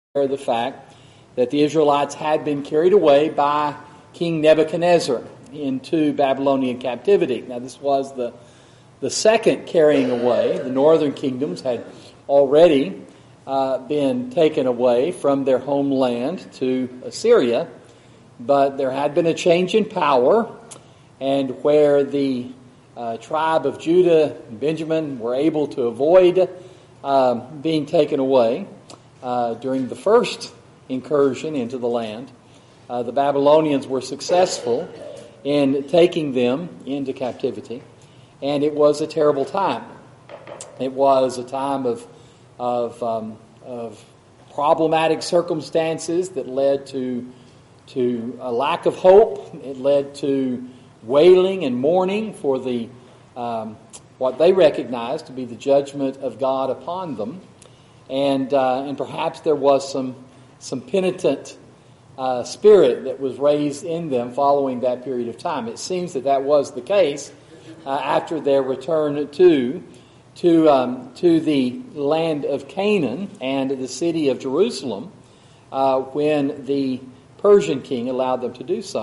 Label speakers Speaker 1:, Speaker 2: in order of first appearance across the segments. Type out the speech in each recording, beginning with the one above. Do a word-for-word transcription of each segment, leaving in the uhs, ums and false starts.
Speaker 1: the fact that the Israelites had been carried away by King Nebuchadnezzar into Babylonian captivity. Now, this was the, the second carrying away. The northern kingdoms had already uh, been taken away from their homeland to Assyria, but there had been a change in power, and where the uh, tribe of Judah and Benjamin were able to avoid um, being taken away, Uh, during the first incursion into the land, uh, the Babylonians were successful in taking them into captivity, and it was a terrible time. It was a time of of, um, of problematic circumstances that led to to a lack of hope. It led to wailing and mourning for the um, what they recognized to be the judgment of God upon them. And uh, and perhaps there was some some penitent uh, spirit that was raised in them following that period of time. It seems that that was the case uh, after their return to to um, to the land of Canaan and the city of Jerusalem uh, when the Persian king allowed them to do so.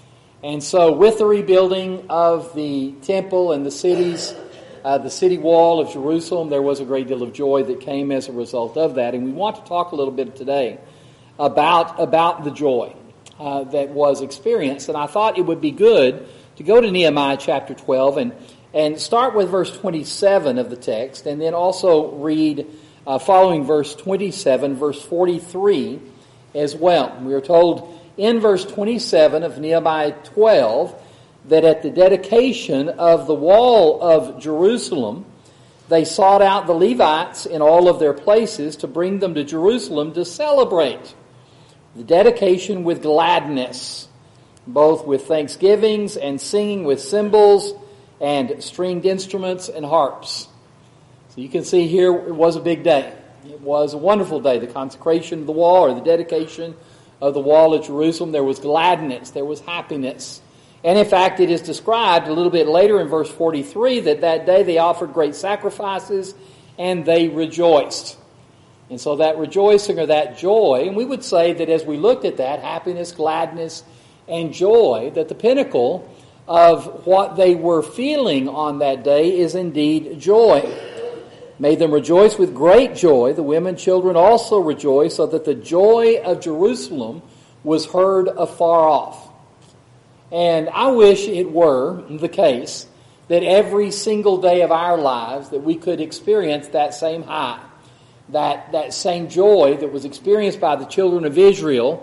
Speaker 1: And so, with the rebuilding of the temple and the cities. Uh, the city wall of Jerusalem, there was a great deal of joy that came as a result of that. And we want to talk a little bit today about, about the joy uh, that was experienced. And I thought it would be good to go to Nehemiah chapter twelve and, and start with verse twenty-seven of the text, and then also read uh, following verse twenty-seven, verse forty-three as well. We are told in verse twenty-seven of Nehemiah twelve that at the dedication of the wall of Jerusalem, they sought out the Levites in all of their places to bring them to Jerusalem to celebrate the dedication with gladness, both with thanksgivings and singing with cymbals and stringed instruments and harps. So you can see here it was a big day. It was a wonderful day, the consecration of the wall or the dedication of the wall of Jerusalem. There was gladness, there was happiness. And in fact, it is described a little bit later in verse forty-three that that day they offered great sacrifices and they rejoiced. And so that rejoicing or that joy, and we would say that as we looked at that, happiness, gladness, and joy, that the pinnacle of what they were feeling on that day is indeed joy. Made them rejoice with great joy. The women, children also rejoiced, so that the joy of Jerusalem was heard afar off. And I wish it were the case that every single day of our lives that we could experience that same high, that, that same joy that was experienced by the children of Israel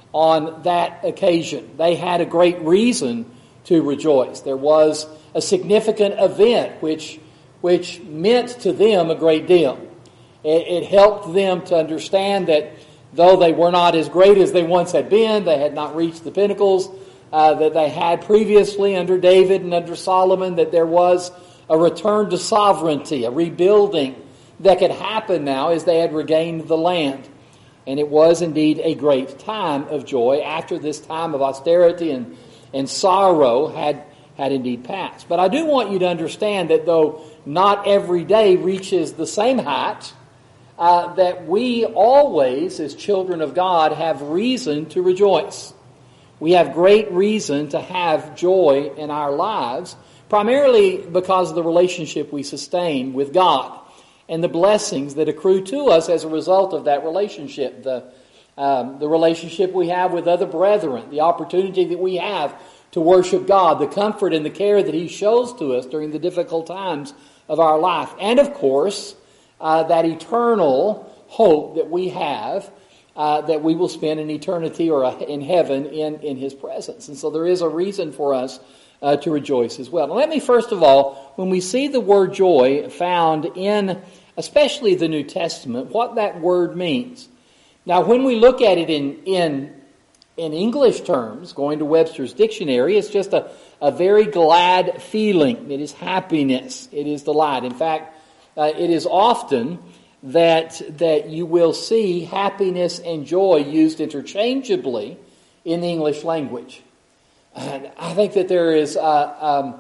Speaker 1: on that occasion. They had a great reason to rejoice. There was a significant event which, which meant to them a great deal. It, it helped them to understand that though they were not as great as they once had been, they had not reached the pinnacles Uh, that they had previously under David and under Solomon, that there was a return to sovereignty, a rebuilding that could happen now as they had regained the land. And it was indeed a great time of joy after this time of austerity and, and sorrow had, had indeed passed. But I do want you to understand that though not every day reaches the same height, uh, that we always, as children of God, have reason to rejoice. We have great reason to have joy in our lives, primarily because of the relationship we sustain with God and the blessings that accrue to us as a result of that relationship. The, um, the relationship we have with other brethren, the opportunity that we have to worship God, the comfort and the care that He shows to us during the difficult times of our life. And of course, uh, that eternal hope that we have Uh, that we will spend an eternity or a, in heaven in, in His presence. And so there is a reason for us uh, to rejoice as well. Now let me first of all, when we see the word joy found in especially the New Testament, what that word means. Now when we look at it in, in, in English terms, going to Webster's dictionary, it's just a, a very glad feeling. It is happiness. It is delight. In fact, uh, it is often that that you will see happiness and joy used interchangeably in the English language. And I think that there is a, um,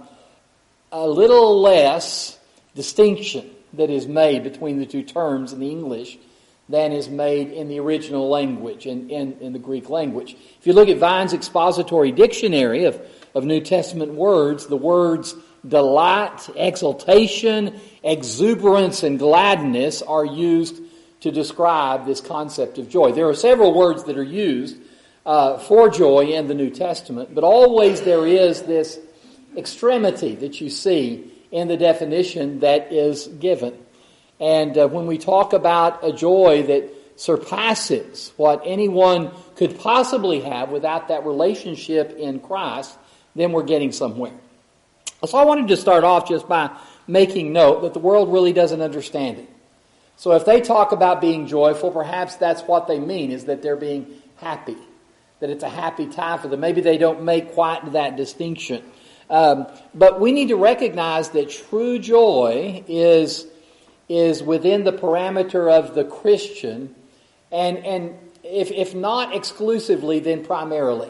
Speaker 1: a little less distinction that is made between the two terms in the English than is made in the original language, in, in, in the Greek language. If you look at Vine's expository dictionary of, of New Testament words, the words delight, exultation, exuberance, and gladness are used to describe this concept of joy. There are several words that are used uh, for joy in the New Testament, but always there is this extremity that you see in the definition that is given. And uh, when we talk about a joy that surpasses what anyone could possibly have without that relationship in Christ, then we're getting somewhere. So I wanted to start off just by making note that the world really doesn't understand it. So if they talk about being joyful, perhaps that's what they mean, is that they're being happy, that it's a happy time for them. Maybe they don't make quite that distinction. Um, but we need to recognize that true joy is, is within the parameter of the Christian, and, and if, if not exclusively, then primarily.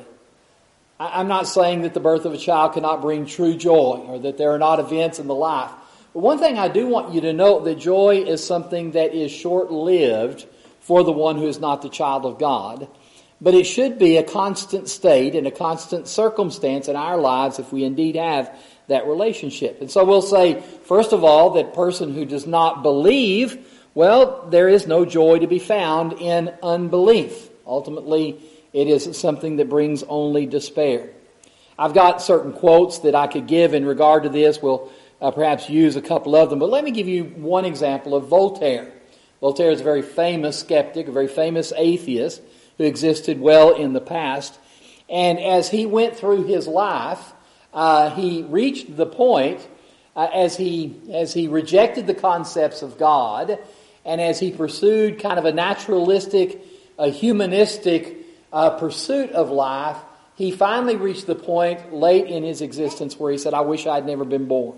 Speaker 1: I'm not saying that the birth of a child cannot bring true joy, or that there are not events in the life. But one thing I do want you to note, that joy is something that is short-lived for the one who is not the child of God. But it should be a constant state and a constant circumstance in our lives if we indeed have that relationship. And so we'll say, first of all, that person who does not believe, well, there is no joy to be found in unbelief. Ultimately, it is something that brings only despair. I've got certain quotes that I could give in regard to this. We'll uh, perhaps use a couple of them. But let me give you one example of Voltaire. Voltaire is a very famous skeptic, a very famous atheist who existed well in the past. And as he went through his life, uh, he reached the point uh, as he as he rejected the concepts of God, and as he pursued kind of a naturalistic, a humanistic Uh, pursuit of life, he finally reached the point late in his existence where he said, I wish I had never been born.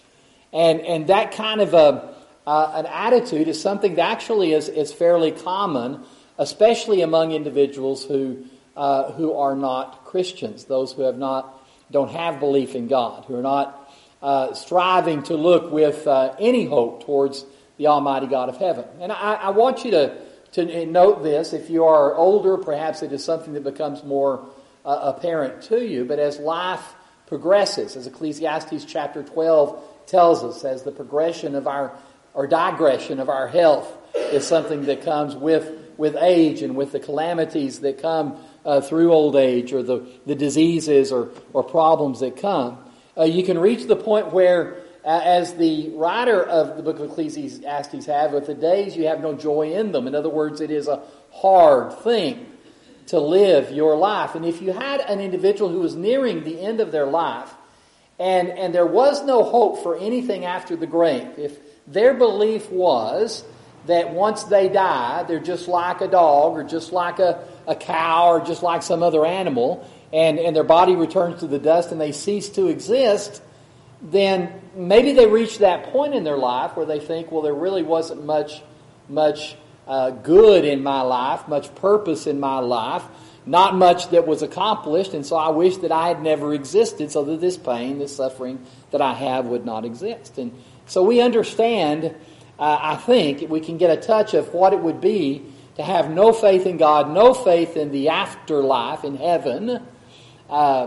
Speaker 1: And and that kind of a, uh, an attitude is something that actually is, is fairly common, especially among individuals who uh, who are not Christians, those who have not don't have belief in God, who are not uh, striving to look with uh, any hope towards the Almighty God of heaven. And I, I want you to To note this. If you are older, perhaps it is something that becomes more uh, apparent to you. But as life progresses, as Ecclesiastes chapter twelve tells us, as the progression of our, or digression of our health is something that comes with, with age and with the calamities that come uh, through old age, or the, the diseases or, or problems that come, uh, you can reach the point where, as the writer of the book of Ecclesiastes have, with the days you have no joy in them. In other words, it is a hard thing to live your life. And if you had an individual who was nearing the end of their life, and, and there was no hope for anything after the grave, if their belief was that once they die, they're just like a dog, or just like a, a cow, or just like some other animal, and, and their body returns to the dust and they cease to exist, then maybe they reach that point in their life where they think, well, there really wasn't much much uh, good in my life, much purpose in my life, not much that was accomplished, and so I wish that I had never existed so that this pain, this suffering that I have would not exist. And so we understand, uh, I think, we can get a touch of what it would be to have no faith in God, no faith in the afterlife, in heaven, uh,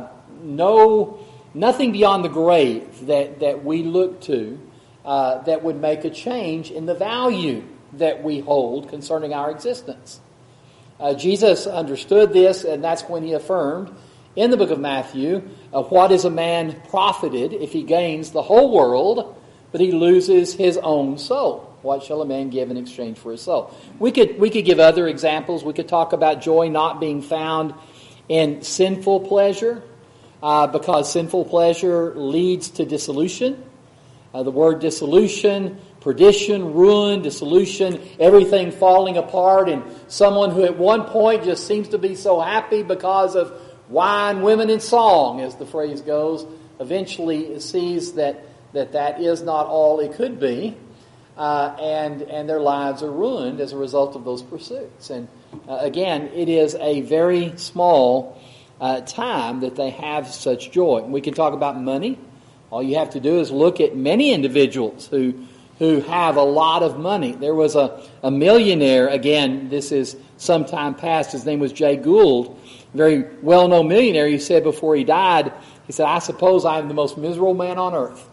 Speaker 1: no... Nothing beyond the grave that, that we look to uh, that would make a change in the value that we hold concerning our existence. Uh, Jesus understood this, and that's when he affirmed in the book of Matthew, uh, what is a man profited if he gains the whole world, but he loses his own soul? What shall a man give in exchange for his soul? We could, we could give other examples. We could talk about joy not being found in sinful pleasure, Uh, because sinful pleasure leads to dissolution. Uh, the word dissolution, perdition, ruin, dissolution, everything falling apart, and someone who at one point just seems to be so happy because of wine, women, and song, as the phrase goes, eventually sees that that, that is not all it could be, uh, and, and their lives are ruined as a result of those pursuits. And uh, again, it is a very small Uh, time that they have such joy. And we can talk about money. All you have to do is look at many individuals who who have a lot of money. There was a, a millionaire, again, this is some time past, his name was Jay Gould, very well-known millionaire. He said before he died, he said, "I suppose I am the most miserable man on earth."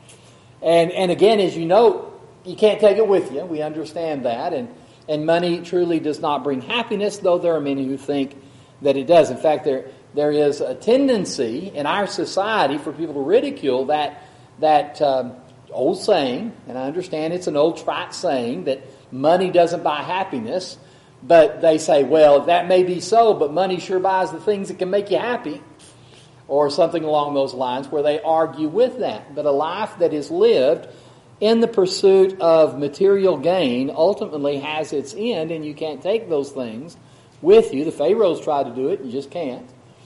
Speaker 1: And and again, as you know, you can't take it with you. We understand that. And, and money truly does not bring happiness, though there are many who think that it does. In fact, there there is a tendency in our society for people to ridicule that that um, old saying, and I understand it's an old trite saying, that money doesn't buy happiness. But they say, well, that may be so, but money sure buys the things that can make you happy. Or something along those lines, where they argue with that. But a life that is lived in the pursuit of material gain ultimately has its end, and you can't take those things with you. The Pharaohs tried to do it, you just can't.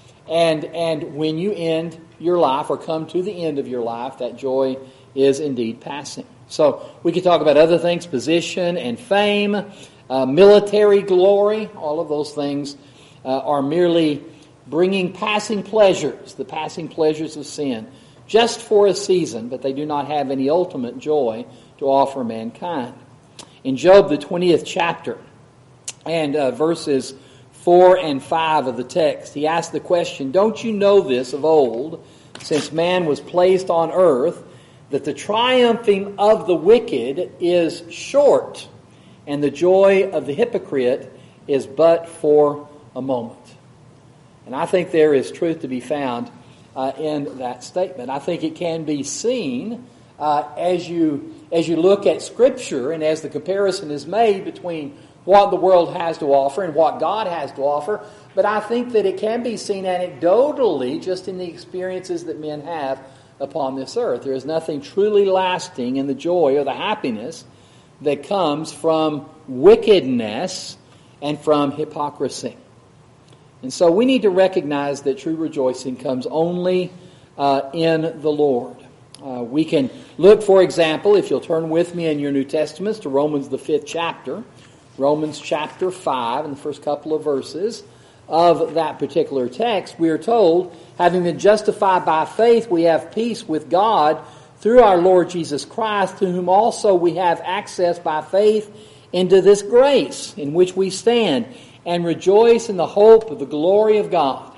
Speaker 1: And and when you end your life or come to the end of your life, that joy is indeed passing. So we could talk about other things, position and fame, uh, military glory. All of those things uh, are merely bringing passing pleasures, the passing pleasures of sin, just for a season, but they do not have any ultimate joy to offer mankind. In Job, the twentieth chapter, and uh, verses four and five of the text, he asked the question, "Don't you know this of old, since man was placed on earth, that the triumphing of the wicked is short, and the joy of the hypocrite is but for a moment?" And I think there is truth to be found uh, in that statement. I think it can be seen uh, as you as you look at Scripture and as the comparison is made between what the world has to offer and what God has to offer. But I think that it can be seen anecdotally just in the experiences that men have upon this earth. There is nothing truly lasting in the joy or the happiness that comes from wickedness and from hypocrisy. And so we need to recognize that true rejoicing comes only uh, in the Lord. Uh, we can look, for example, if you'll turn with me in your New Testaments to Romans the fifth chapter, Romans chapter five, in the first couple of verses of that particular text, we are told, having been justified by faith, we have peace with God through our Lord Jesus Christ, to whom also we have access by faith into this grace in which we stand, and rejoice in the hope of the glory of God.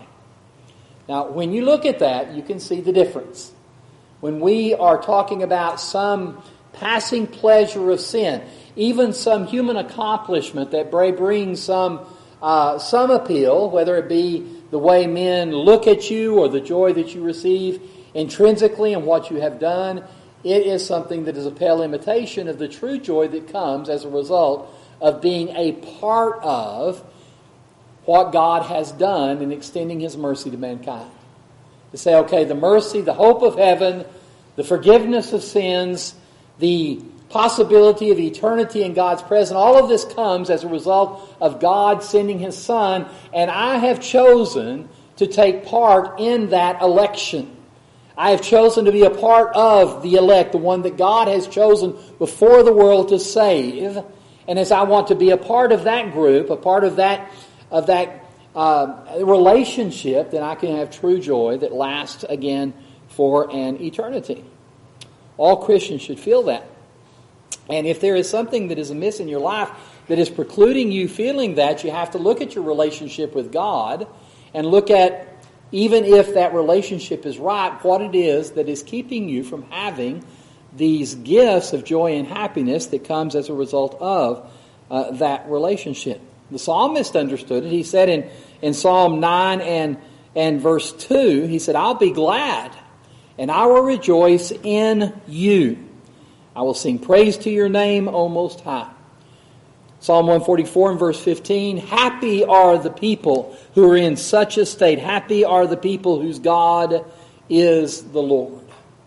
Speaker 1: Now, when you look at that, you can see the difference. When we are talking about some passing pleasure of sin, even some human accomplishment that brings some uh, some appeal, whether it be the way men look at you or the joy that you receive intrinsically in what you have done, it is something that is a pale imitation of the true joy that comes as a result of being a part of what God has done in extending His mercy to mankind. To say, okay, the mercy, the hope of heaven, the forgiveness of sins, the possibility of eternity in God's presence, all of this comes as a result of God sending His Son, and I have chosen to take part in that election. I have chosen to be a part of the elect, the one that God has chosen before the world to save. And as I want to be a part of that group, a part of that of that uh, relationship, then I can have true joy that lasts again for an eternity. All Christians should feel that. And if there is something that is amiss in your life that is precluding you feeling that, you have to look at your relationship with God and look at, even if that relationship is right, what it is that is keeping you from having these gifts of joy and happiness that comes as a result of uh, that relationship. The psalmist understood it. He said in, in Psalm nine and, and verse two, he said, "I'll be glad and I will rejoice in you. I will sing praise to your name, O Most High." Psalm one forty-four and verse fifteen, "Happy are the people who are in such a state. Happy are the people whose God is the Lord."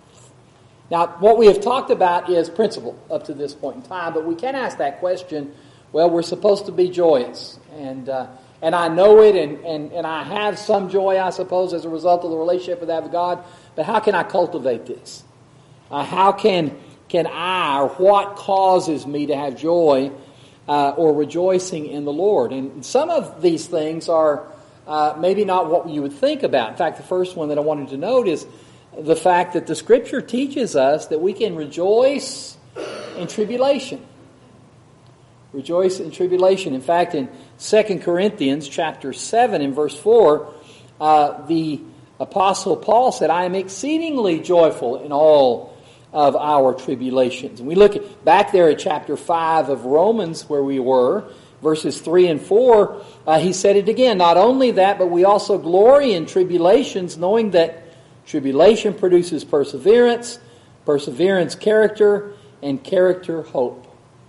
Speaker 1: Now, what we have talked about is principle up to this point in time, but we can ask that question, well, we're supposed to be joyous, and uh, and I know it, and, and, and I have some joy, I suppose, as a result of the relationship that I have with God, but how can I cultivate this? Uh, how can, can I, or what causes me to have joy uh, or rejoicing in the Lord? And some of these things are uh, maybe not what you would think about. In fact, the first one that I wanted to note is the fact that the Scripture teaches us that we can rejoice in tribulation. Rejoice in tribulation. In fact, in Second Corinthians chapter seven and verse four, uh, the Apostle Paul said, I am exceedingly joyful in all of our tribulations. And we look at, back there at chapter five of Romans where we were, verses three and four, uh, he said it again. Not only that, but we also glory in tribulations, knowing that tribulation produces perseverance, perseverance character, and character hope.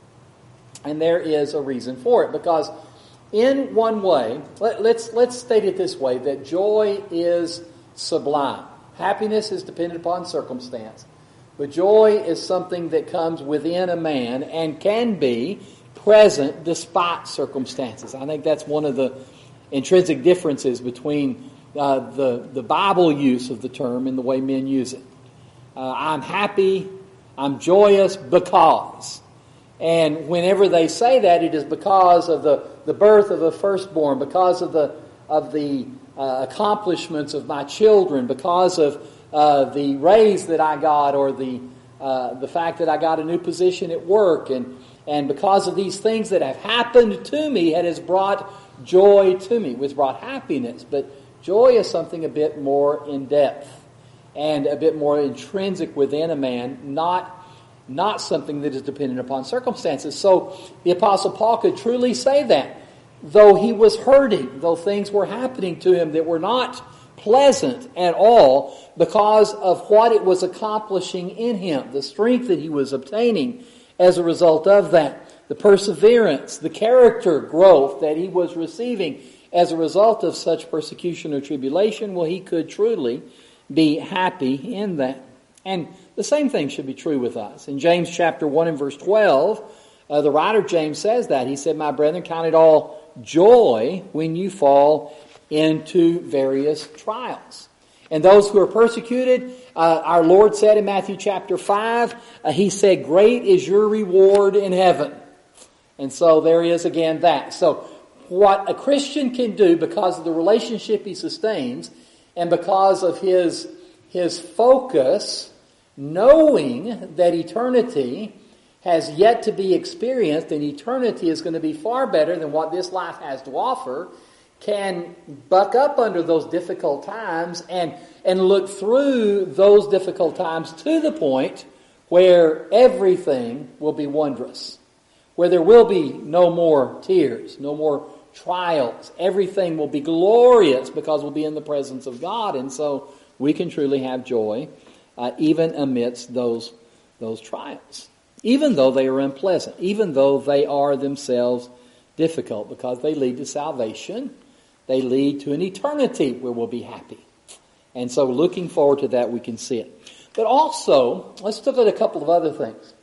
Speaker 1: And there is a reason for it, because in one way, let, let's let's state it this way, that joy is sublime. Happiness is dependent upon circumstance, but joy is something that comes within a man and can be present despite circumstances. I think that's one of the intrinsic differences between uh, the, the Bible use of the term and the way men use it. Uh, I'm happy, I'm joyous because. And whenever they say that, it is because of the, the birth of a firstborn, because of the of the uh, accomplishments of my children, because of uh, the raise that I got, or the uh, the fact that I got a new position at work, and and because of these things that have happened to me, it has brought joy to me, which brought happiness. But joy is something a bit more in depth and a bit more intrinsic within a man, not not something that is dependent upon circumstances. So the Apostle Paul could truly say that, though he was hurting, though things were happening to him that were not pleasant at all, because of what it was accomplishing in him, the strength that he was obtaining as a result of that, the perseverance, the character growth that he was receiving as a result of such persecution or tribulation, well, he could truly be happy in that. And the same thing should be true with us. In James chapter one and verse twelve, uh, the writer James says that. He said, my brethren, count it all joy when you fall into various trials. And those who are persecuted, uh, our Lord said in Matthew chapter five, uh, He said, great is your reward in heaven. And so there is again that. So what a Christian can do because of the relationship he sustains and because of his, his focus, knowing that eternity has yet to be experienced and eternity is going to be far better than what this life has to offer, can buck up under those difficult times and, and look through those difficult times to the point where everything will be wondrous, where there will be no more tears, no more trials. Everything will be glorious because we'll be in the presence of God, and so we can truly have joy uh, even amidst those, those trials, even though they are unpleasant, even though they are themselves difficult, because they lead to salvation. They lead to an eternity where we'll be happy. And so looking forward to that, we can see it. But also, let's look at a couple of other things.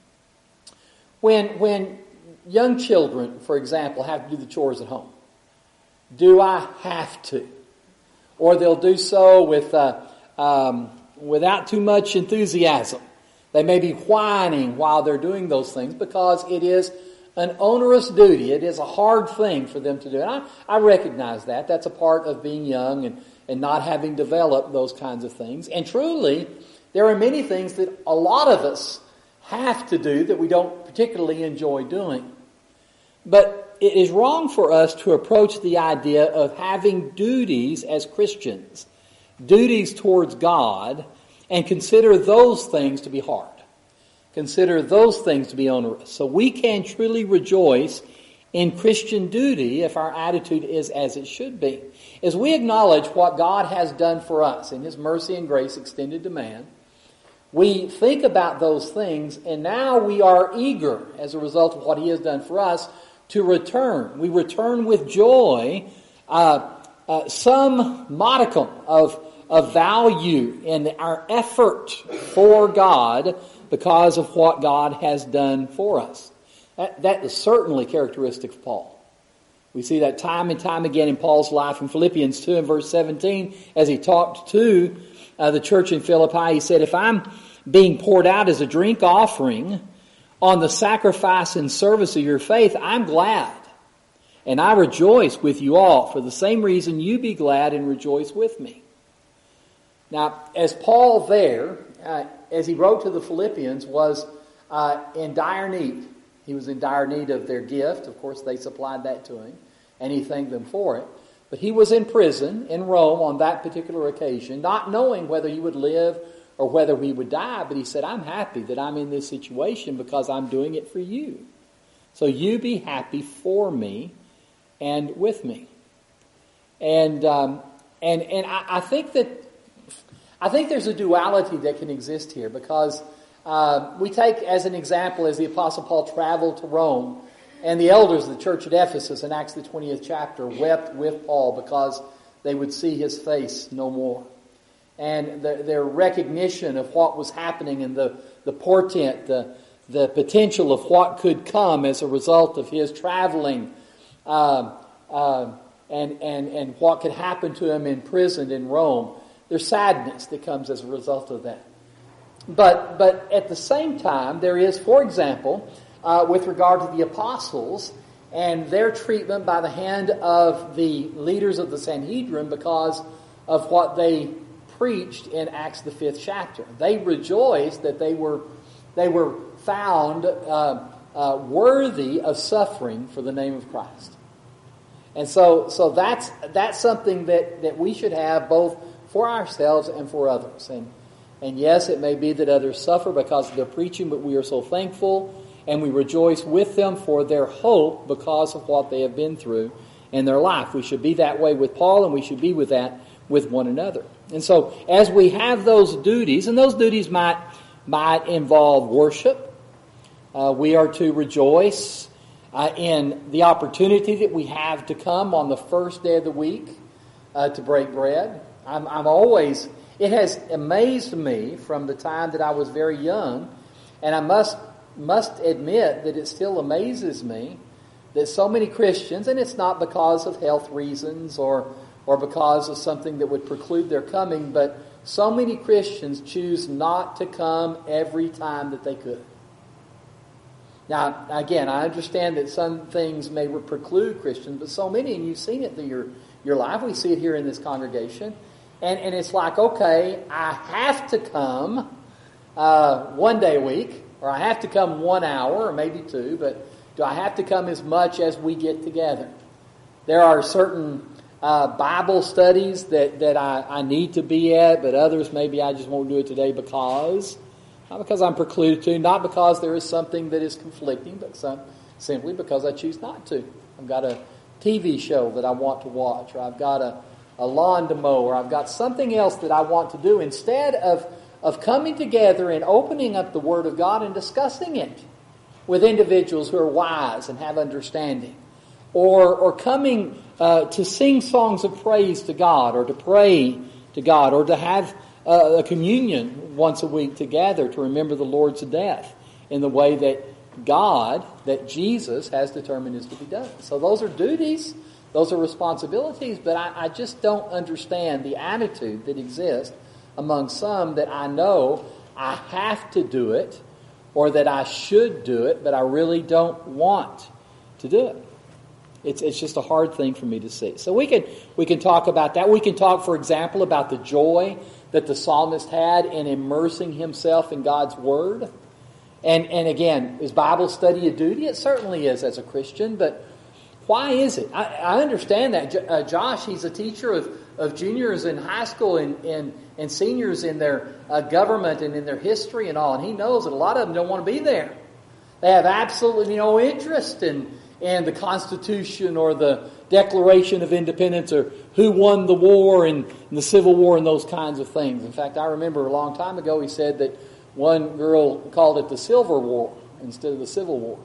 Speaker 1: When, when young children, for example, have to do the chores at home, do I have to? Or they'll do so with uh, um, without too much enthusiasm. They may be whining while they're doing those things because it is an onerous duty. It is a hard thing for them to do. And I, I recognize that. That's a part of being young and, and not having developed those kinds of things. And truly, there are many things that a lot of us have to do that we don't particularly enjoy doing. But it is wrong for us to approach the idea of having duties as Christians, duties towards God, and consider those things to be hard. Consider those things to be onerous. So we can truly rejoice in Christian duty if our attitude is as it should be. As we acknowledge what God has done for us in His mercy and grace extended to man, we think about those things, and now we are eager, as a result of what He has done for us, to return. We return with joy, uh, uh, some modicum of, of value in our effort for God because of what God has done for us. That, that is certainly characteristic of Paul. We see that time and time again in Paul's life in Philippians two and verse seventeen, as he talked to uh, the church in Philippi. He said, if I'm being poured out as a drink offering on the sacrifice and service of your faith, I'm glad. And I rejoice with you all. For the same reason you be glad and rejoice with me. Now, as Paul there, uh, as he wrote to the Philippians, was uh, in dire need. He was in dire need of their gift. Of course, they supplied that to him, and he thanked them for it. But he was in prison in Rome on that particular occasion, not knowing whether he would live or whether he would die. But he said, I'm happy that I'm in this situation because I'm doing it for you. So you be happy for me and with me. And um, and and I, I think that I think there's a duality that can exist here, because uh, we take as an example as the Apostle Paul traveled to Rome, and the elders of the church at Ephesus in Acts the twentieth chapter wept with Paul because they would see his face no more. And the, their recognition of what was happening and the, the portent, the, the potential of what could come as a result of his traveling, uh, uh, and, and, and what could happen to him imprisoned in Rome. There's sadness that comes as a result of that. But, but at the same time, there is, for example, Uh, with regard to the apostles and their treatment by the hand of the leaders of the Sanhedrin because of what they preached in Acts the fifth chapter. They rejoiced that they were they were found uh, uh, worthy of suffering for the name of Christ. And so so that's that's something that, that we should have both for ourselves and for others. And and yes, it may be that others suffer because of their preaching, but we are so thankful. And we rejoice with them for their hope because of what they have been through in their life. We should be that way with Paul, and we should be with that with one another. And so, as we have those duties, and those duties might might involve worship, uh, we are to rejoice uh, in the opportunity that we have to come on the first day of the week uh, to break bread. I'm, I'm always, it has amazed me from the time that I was very young, and I must. must admit that it still amazes me that so many Christians, and it's not because of health reasons or or because of something that would preclude their coming, but so many Christians choose not to come every time that they could. Now, again, I understand that some things may preclude Christians, but so many, and you've seen it through your, your life, we see it here in this congregation, and, and it's like, okay, I have to come uh, one day a week, or I have to come one hour, or maybe two, but do I have to come as much as we get together? There are certain uh, Bible studies that, that I, I need to be at, but others maybe I just won't do it today because, not because I'm precluded to, not because there is something that is conflicting, but some, simply because I choose not to. I've got a T V show that I want to watch, or I've got a, a lawn to mow, or I've got something else that I want to do. Instead of of coming together and opening up the Word of God and discussing it with individuals who are wise and have understanding, or or coming uh, to sing songs of praise to God, or to pray to God, or to have uh, a communion once a week together to remember the Lord's death in the way that God, that Jesus has determined is to be done. So those are duties, those are responsibilities, but I, I just don't understand the attitude that exists among some that I know I have to do it, or that I should do it, but I really don't want to do it. It's it's just a hard thing for me to see. So we can we can talk about that. We can talk, for example, about the joy that the psalmist had in immersing himself in God's Word. And and again, is Bible study a duty? It certainly is as a Christian, but why is it? I, I understand that. Uh, Josh, he's a teacher of, of juniors in high school and, and, and seniors in their uh, government and in their history and all. And he knows that a lot of them don't want to be there. They have absolutely no interest in, in the Constitution or the Declaration of Independence or who won the war and, and the Civil War and those kinds of things. In fact, I remember a long time ago he said that one girl called it the Silver War instead of the Civil War.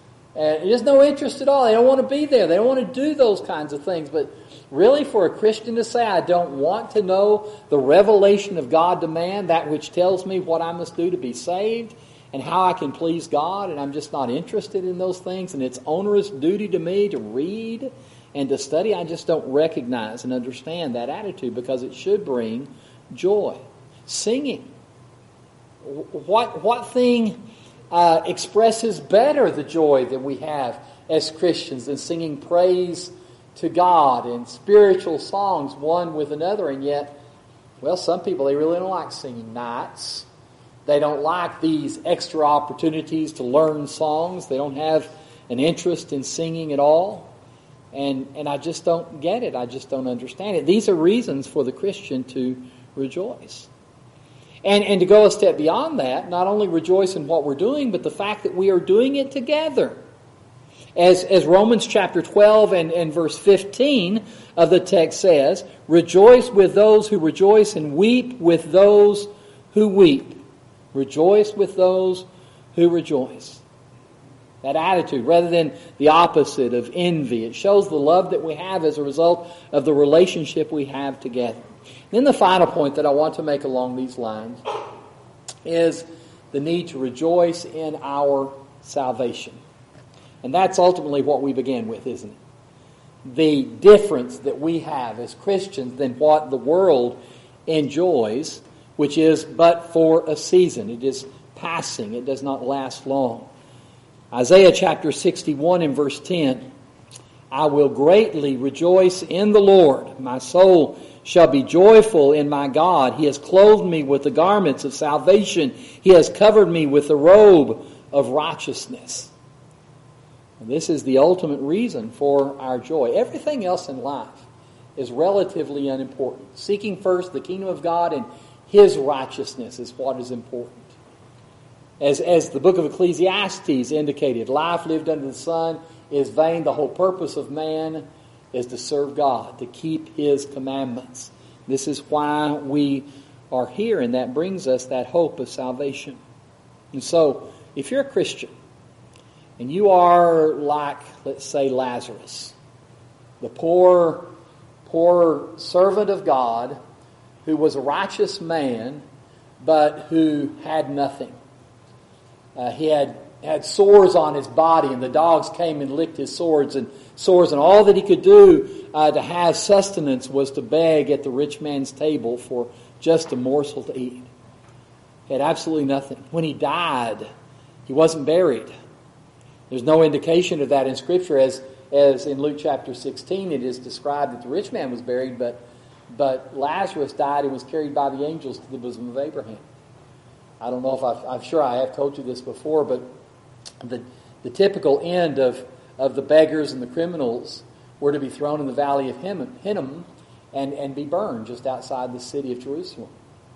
Speaker 1: And there's no interest at all. They don't want to be there. They don't want to do those kinds of things. But really, for a Christian to say, I don't want to know the revelation of God to man, that which tells me what I must do to be saved and how I can please God, and I'm just not interested in those things, and it's onerous duty to me to read and to study, I just don't recognize and understand that attitude, because it should bring joy. Singing. What, what thing Uh, expresses better the joy that we have as Christians than singing praise to God and spiritual songs one with another? And yet, well, some people, they really don't like singing nights They don't like these extra opportunities to learn songs. They don't have an interest in singing at all. And, and I just don't get it. I just don't understand it. These are reasons for the Christian to rejoice. And, and to go a step beyond that, not only rejoice in what we're doing, but the fact that we are doing it together. As, as Romans chapter twelve and, and verse fifteen of the text says, rejoice with those who rejoice and weep with those who weep. Rejoice with those who rejoice. That attitude, rather than the opposite of envy. It shows the love that we have as a result of the relationship we have together. Then the final point that I want to make along these lines is the need to rejoice in our salvation. And that's ultimately what we began with, isn't it? The difference that we have as Christians than what the world enjoys, which is but for a season. It is passing. It does not last long. Isaiah chapter sixty-one and verse ten, I will greatly rejoice in the Lord. My soul shall be joyful in my God. He has clothed me with the garments of salvation. He has covered me with the robe of righteousness. And this is the ultimate reason for our joy. Everything else in life is relatively unimportant. Seeking first the kingdom of God and His righteousness is what is important. As, as the book of Ecclesiastes indicated, life lived under the sun is vain. The whole purpose of man is to serve God, to keep His commandments. This is why we are here, and that brings us that hope of salvation. And so, if you're a Christian, and you are like, let's say, Lazarus, the poor, poor servant of God who was a righteous man, but who had nothing. Uh, he had, had sores on his body, and the dogs came and licked his sores and sores, and all that he could do uh, to have sustenance was to beg at the rich man's table for just a morsel to eat. He had absolutely nothing. When he died, he wasn't buried. There's no indication of that in Scripture, as as in Luke chapter sixteen it is described that the rich man was buried, but but Lazarus died and was carried by the angels to the bosom of Abraham. I don't know if I've, I'm sure I have told you this before, but the the typical end of, of the beggars and the criminals were to be thrown in the valley of Hinnom and, and be burned just outside the city of Jerusalem.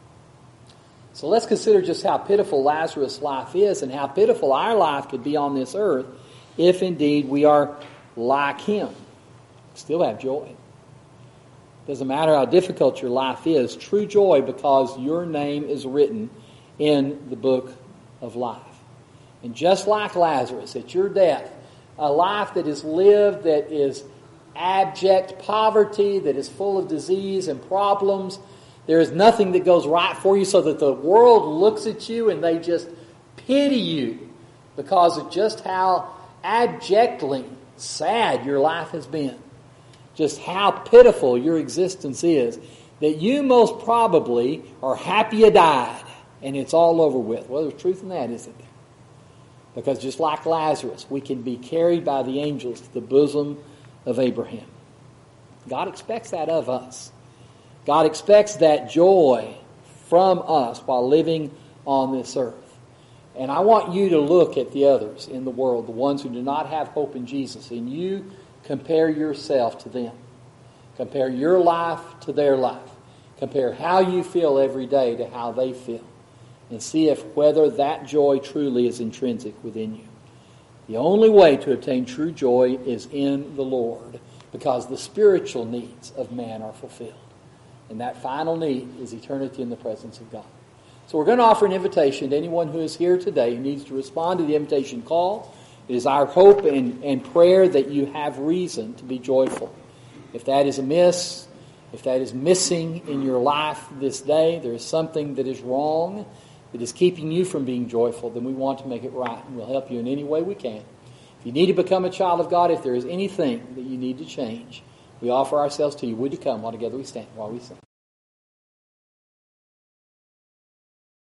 Speaker 1: So let's consider just how pitiful Lazarus' life is and how pitiful our life could be on this earth if indeed we are like him. Still have joy. Doesn't matter how difficult your life is, true joy because your name is written in the book of life. And just like Lazarus, at your death, a life that is lived that is abject poverty, that is full of disease and problems, there is nothing that goes right for you, so that the world looks at you and they just pity you because of just how abjectly sad your life has been. Just how pitiful your existence is. That you most probably are happy you died and it's all over with. Well, there's truth in that, isn't there? Because just like Lazarus, we can be carried by the angels to the bosom of Abraham. God expects that of us. God expects that joy from us while living on this earth. And I want you to look at the others in the world, the ones who do not have hope in Jesus, and you compare yourself to them. Compare your life to their life. Compare how you feel every day to how they feel. And see if whether that joy truly is intrinsic within you. The only way to obtain true joy is in the Lord, because the spiritual needs of man are fulfilled. And that final need is eternity in the presence of God. So we're going to offer an invitation to anyone who is here today who needs to respond to the invitation call. It is our hope and, and prayer that you have reason to be joyful. If that is amiss, if that is missing in your life this day, there is something that is wrong, that is keeping you from being joyful, then we want to make it right, and we'll help you in any way we can. If you need to become a child of God, if there is anything that you need to change, we offer ourselves to you. Would you come while together we stand, while we sing?